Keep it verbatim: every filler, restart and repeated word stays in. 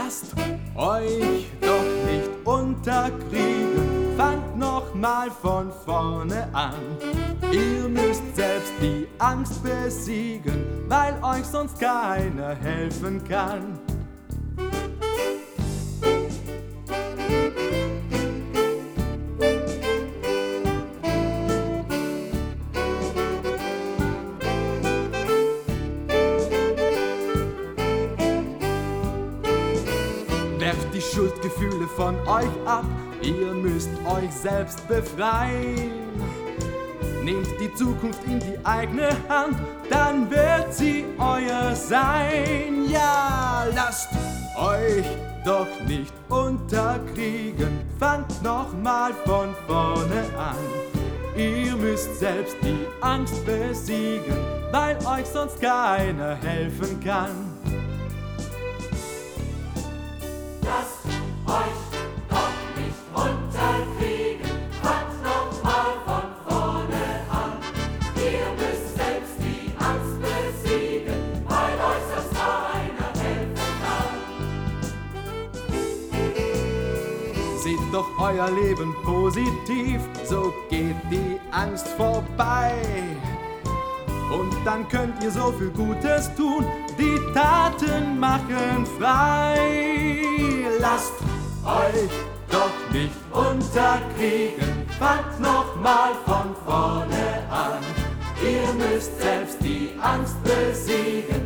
Lasst euch doch nicht unterkriegen, fangt noch mal von vorne an. Ihr müsst selbst die Angst besiegen, weil euch sonst keiner helfen kann. Werft die Schuldgefühle von euch ab, ihr müsst euch selbst befreien. Nehmt die Zukunft in die eigene Hand, dann wird sie euer sein. Ja, lasst euch doch nicht unterkriegen, fangt noch mal von vorne an. Ihr müsst selbst die Angst besiegen, weil euch sonst keiner helfen kann. Lasst euch doch nicht unterkriegen, fangt noch mal von vorne an. Ihr müsst selbst die Angst besiegen, weil euch sonst keiner helfen kann. Seht doch euer Leben positiv, so geht die Angst vorbei. Und dann könnt ihr so viel Gutes tun, die Taten machen frei. Lasst euch doch nicht unterkriegen, fangt noch mal von vorne an. Ihr müsst selbst die Angst besiegen,